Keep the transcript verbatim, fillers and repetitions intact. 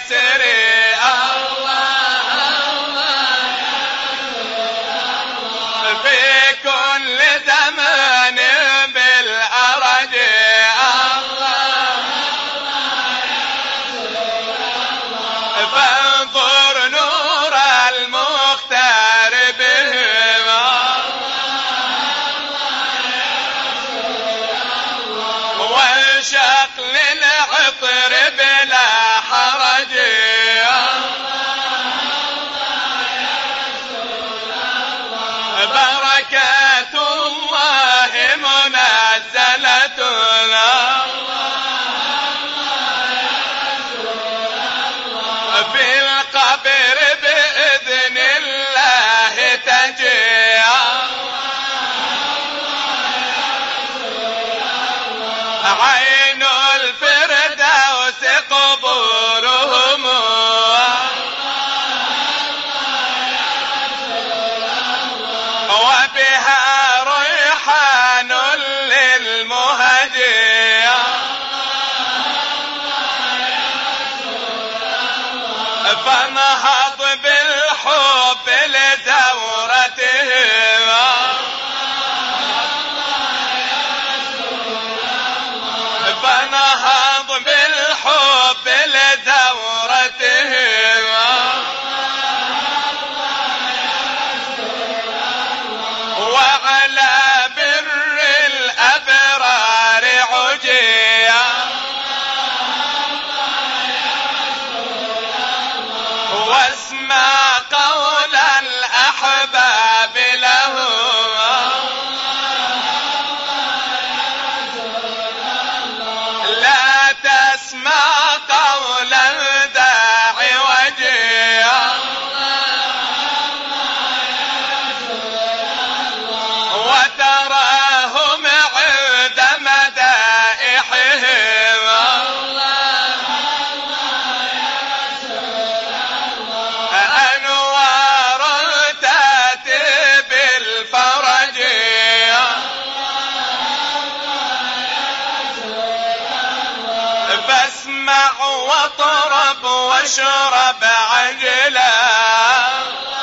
يسري الله الله في كل زمان بالأرج الله فانظر نور المختار بهم وانشق للعطر بلا حرج بركات الله منزلة في القبر بإذن الله تجي عين الفردوس قبورهم وبها ريحان للمهدي فانهض بالحب لدورتهم فانهض بالحب لدورتهم وعلى بر الأبرار عجيا واسمع قول الأحباب له لا تسمع قول الداعي وجيا وتراهم عند مدائحهم أنوار تأتي بالفرج فاسمع واطرب واشرب عجلا